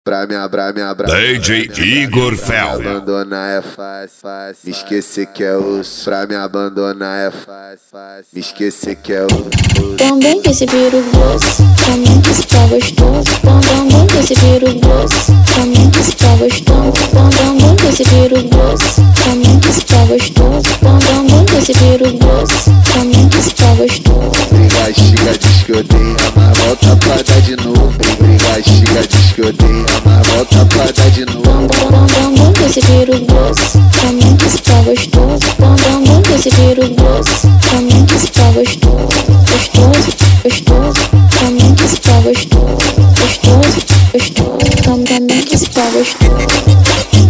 Pra minha DJ Igor Fel. Me abandonar é fácil, me esquecer que é osso. Pra me abandonar é fácil, me esquecer que é osso. Também que esse viro grosso, também que esse tá gostoso. Também que esse viro grosso, também que esse tá gostoso. Também que esse viro grosso, também que esse tá gostoso. Também que esse viro grosso, também que esse tá gostoso. Briga, xiga, diz que odeia, mas volta pra dar de novo. Briga, xiga, diz que odeia, mas volta pra dar de novo. Também que esse viro grosso, também que esse tá gostoso. Também que esse viro grosso, também que esse tá gostoso. Gostoso, gostoso, também que esse tá gostoso. Gostoso, gostoso, também que esse tá gostoso.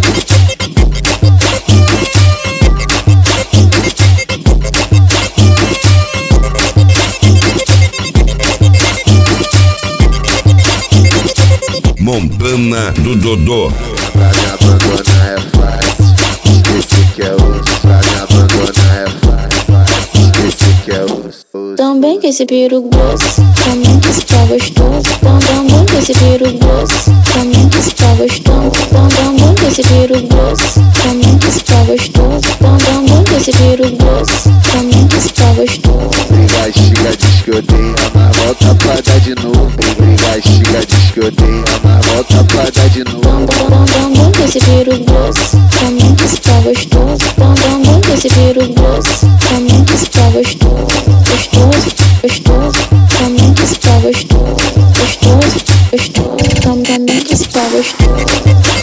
Montana do Dodô. Pra me abandonar é fácil, esquecer que é osso. Pra me abandonar é fácil, esquecer que é osso. Também que esse viro grosso, também que esse tá gostoso. Também que esse viro grosso, também que esse tá gostoso. Também que esse viro grosso, também que esse tá gostoso. Também que esse viro grosso, também que esse tá gostoso. Briga, xiga, diz que odeia, mas volta pra dar de novo. Briga, xiga, diz que odeia, mas volta pra dar de novo. Também que esse viro grosso, também que esse tá gostoso. Também que esse viro grosso, também que esse tá gostoso. Gostoso, gostoso, também que esse tá gostoso. Gostoso, gostoso, também que esse tá gostoso.